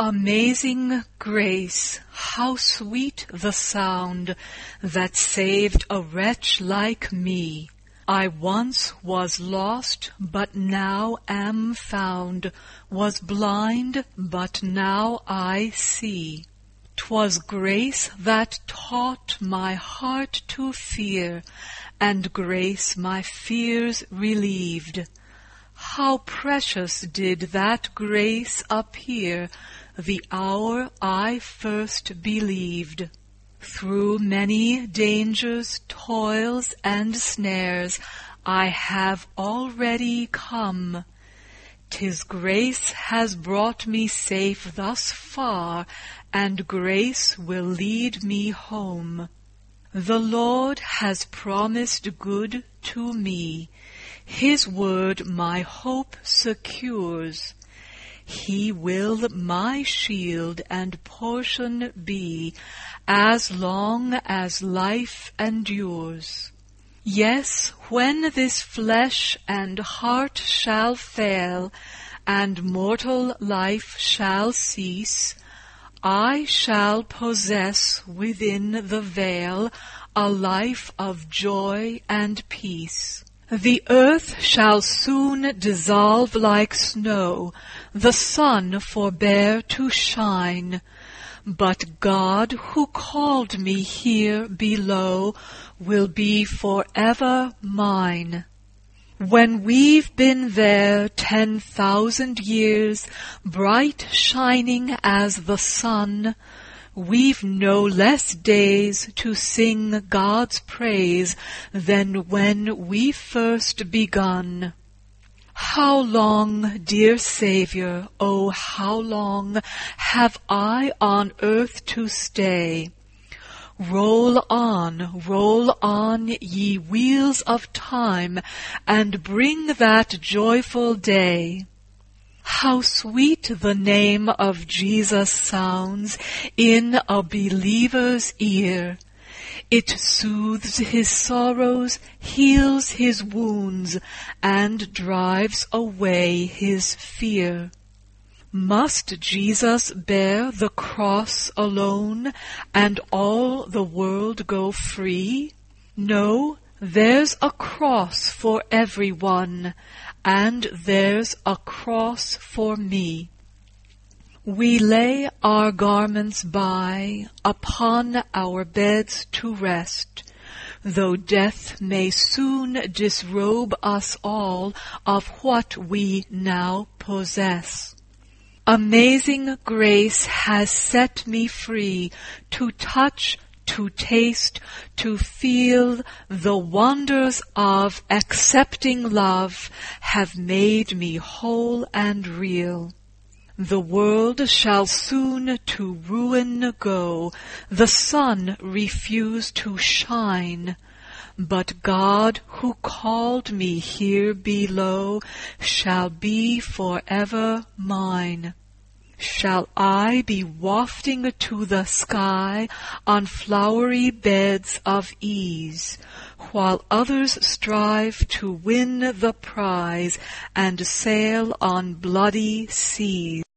Amazing grace, how sweet the sound that saved a wretch like me. I once was lost, but now am found, was blind, but now I see. 'Twas grace that taught my heart to fear, and grace my fears relieved. How precious did that grace appear the hour I first believed. Through many dangers, toils, and snares I have already come. 'Tis grace has brought me safe thus far, and grace will lead me home. The Lord has promised good to me. His word my hope secures. He will my shield and portion be, as long as life endures. Yes, when this flesh and heart shall fail, and mortal life shall cease, I shall possess within the veil a life of joy and peace. The earth shall soon dissolve like snow, the sun forbear to shine, but God who called me here below will be forever mine. When we've been there 10,000 years, bright shining as the sun, we've no less days to sing God's praise than when we first begun. How long, dear Savior, oh, how long have I on earth to stay? Roll on, ye wheels of time, and bring that joyful day. How sweet the name of Jesus sounds in a believer's ear. It soothes his sorrows, heals his wounds, and drives away his fear. Must Jesus bear the cross alone, and all the world go free? No, there's a cross for everyone, and there's a cross for me. We lay our garments by upon our beds to rest, though death may soon disrobe us all of what we now possess. Amazing grace has set me free to touch, to taste, to feel. The wonders of accepting love have made me whole and real. The world shall soon to ruin go, the sun refuse to shine, but God who called me here below shall be forever mine. Shall I be wafting to the sky on flowery beds of ease, while others strive to win the prize and sail on bloody seas?